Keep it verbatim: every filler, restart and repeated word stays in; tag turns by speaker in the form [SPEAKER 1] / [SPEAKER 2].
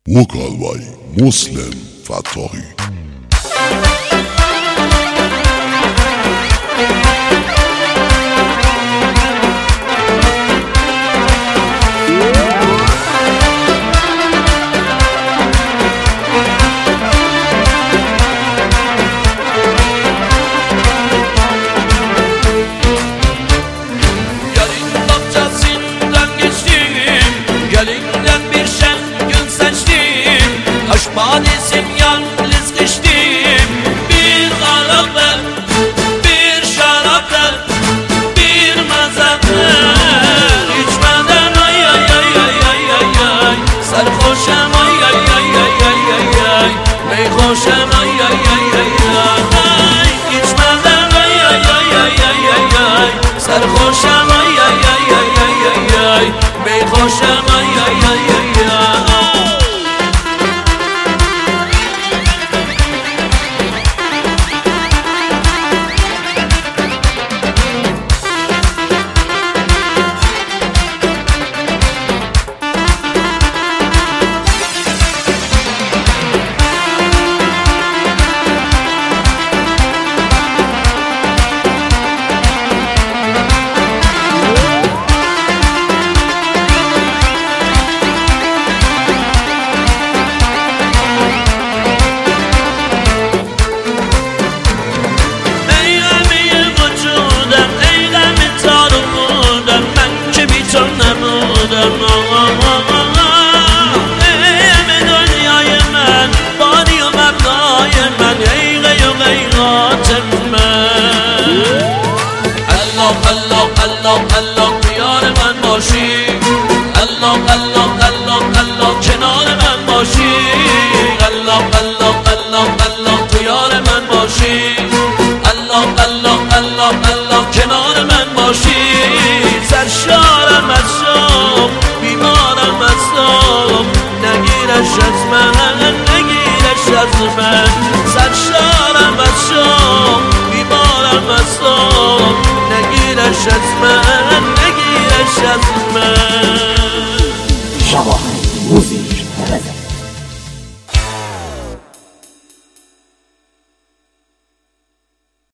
[SPEAKER 1] Vocal by Muslim Fatahi.
[SPEAKER 2] Badesim yalnız geçtim. Bir araba, bir şaraplar, bir mazaplar. İçmeden ay ay ay ay ay ay ay. Sarhoşum ay ay ay ay ay ay ay. Meyhoşum ay ay ay ay ay. İçmeden ay ay ay ay ay ay ay. Sarhoşum ay ay ay ay ay ay ay. Meyhoşum ay ay ay ay ay. Allah Allah yar من باشی الله الله الله الله کنار من باشی الله الله الله الله تو یار من باشی الله الله الله الله کنار من باشی